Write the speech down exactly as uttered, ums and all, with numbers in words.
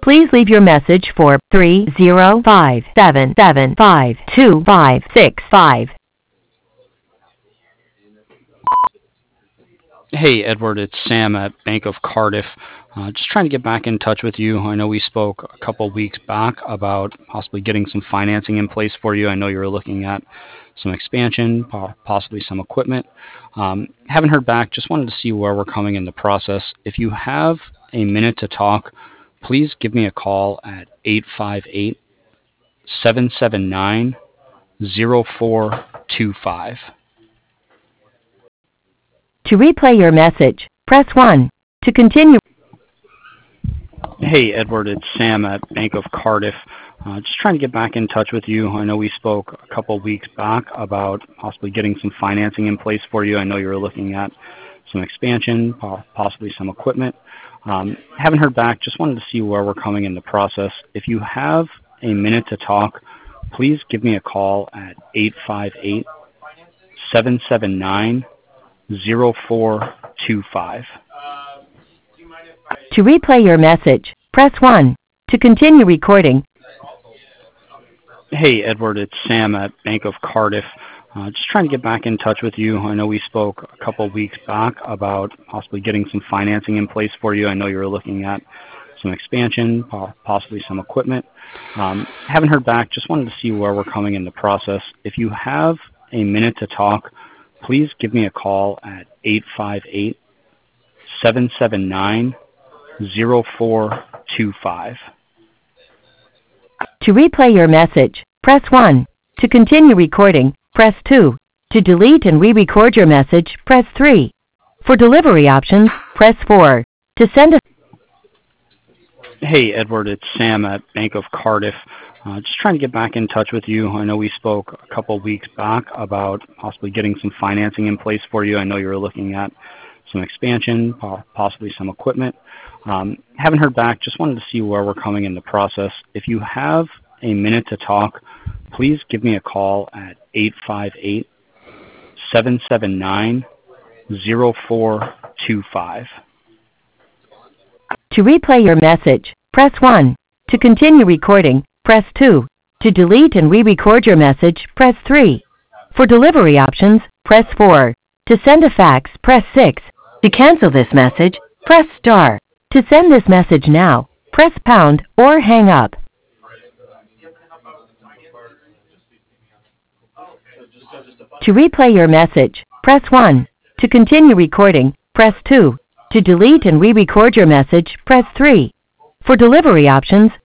Please leave your message for three zero five seven seven five two five six five. Hey, Edward, it's Sam at Bank of Cardiff. Uh, just trying to get back in touch with you. I know we spoke a couple weeks back about possibly getting some financing in place for you. I know you were looking at some expansion, po- possibly some equipment. Um, haven't heard back. Just wanted to see where we're coming in the process. If you have a minute to talk, please give me a call at eight five eight, seven seven nine, zero four two five. To replay your message, press one. To continue, Hey, Edward, it's Sam at Bank of Cardiff. Uh, just trying to get back in touch with you. I know we spoke a couple weeks back about possibly getting some financing in place for you. I know you were looking at some expansion, po- possibly some equipment. Um, haven't heard back. Just wanted to see where we're coming in the process. If you have a minute to talk, please give me a call at eight five eight, seven seven nine, zero four two five. to replay your message, press one. To continue recording, Hey, Edward, it's Sam at Bank of Cardiff. Uh, just trying to get back in touch with you. I know we spoke a couple weeks back about possibly getting some financing in place for you. I know you were looking at some expansion, po- possibly some equipment. Um, haven't heard back. Just wanted to see where we're coming in the process. If you have a minute to talk, please give me a call at eight five eight, seven seven nine, zero four two five. to replay your message, press one. To continue recording, press two. To delete and re-record your message, press three. For delivery options, press four. To send a Hey, Edward, it's Sam at Bank of Cardiff. Uh, just trying to get back in touch with you. I know we spoke a couple weeks back about possibly getting some financing in place for you. I know you were looking at some expansion, po- possibly some equipment. Um, haven't heard back. Just wanted to see where we're coming in the process. If you have a minute to talk, please give me a call at eight five eight, seven seven nine, zero four two five. To replay your message, press one. To continue recording, press two. To delete and re-record your message, press three. For delivery options, press four. To send a fax, press six. To cancel this message, press star. To send this message now, press pound or hang up. To replay your message, press one. To continue recording, press two. To delete and re-record your message, press three. For delivery options,